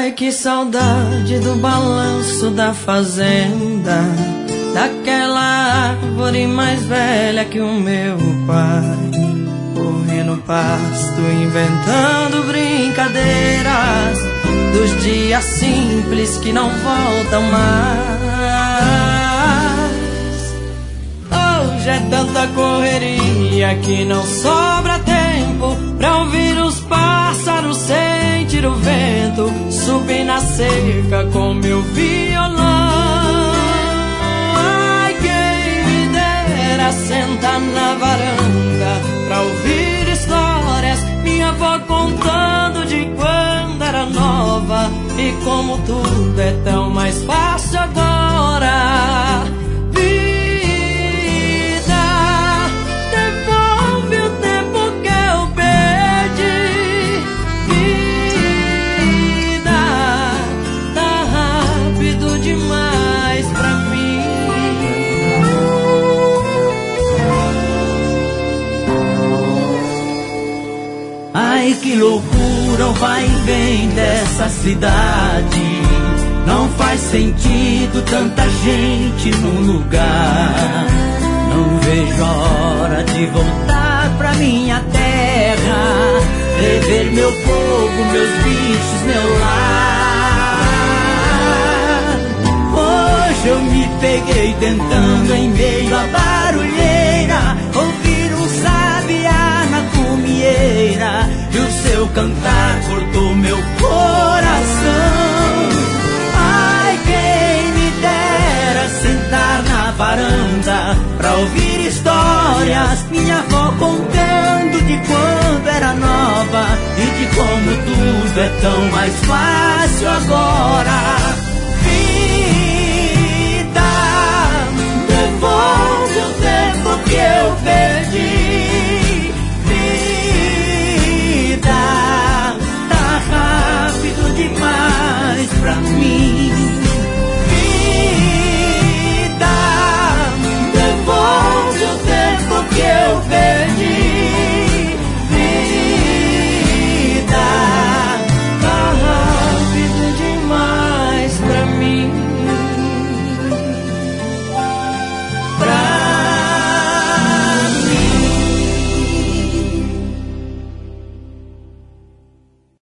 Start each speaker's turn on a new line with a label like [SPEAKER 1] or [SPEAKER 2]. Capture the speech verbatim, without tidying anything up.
[SPEAKER 1] Ai, que saudade do balanço da fazenda, daquela árvore mais velha que o meu pai. Corri no pasto inventando brincadeiras, dos dias simples que não voltam mais. Hoje é tanta correria que não sobra tempo pra ouvir os pássaros, sentir o vento, subir na cerca com meu violão. Ai, quem me dera sentar na varanda pra ouvir histórias, minha avó contando de quando era nova e como tudo é tão mais fácil agora.
[SPEAKER 2] Ai, que loucura o vai e vem dessa cidade. Não faz sentido tanta gente num lugar. Não vejo a hora de voltar pra minha terra, rever meu povo, meus bichos, meu lar. Hoje eu me peguei tentando em meio à barulheira ouvir um sabiá na cumieira, e o seu cantar cortou meu coração. Ai, quem me dera sentar na varanda pra ouvir histórias, minha avó contando de quando era nova e de como tudo é tão mais fácil agora.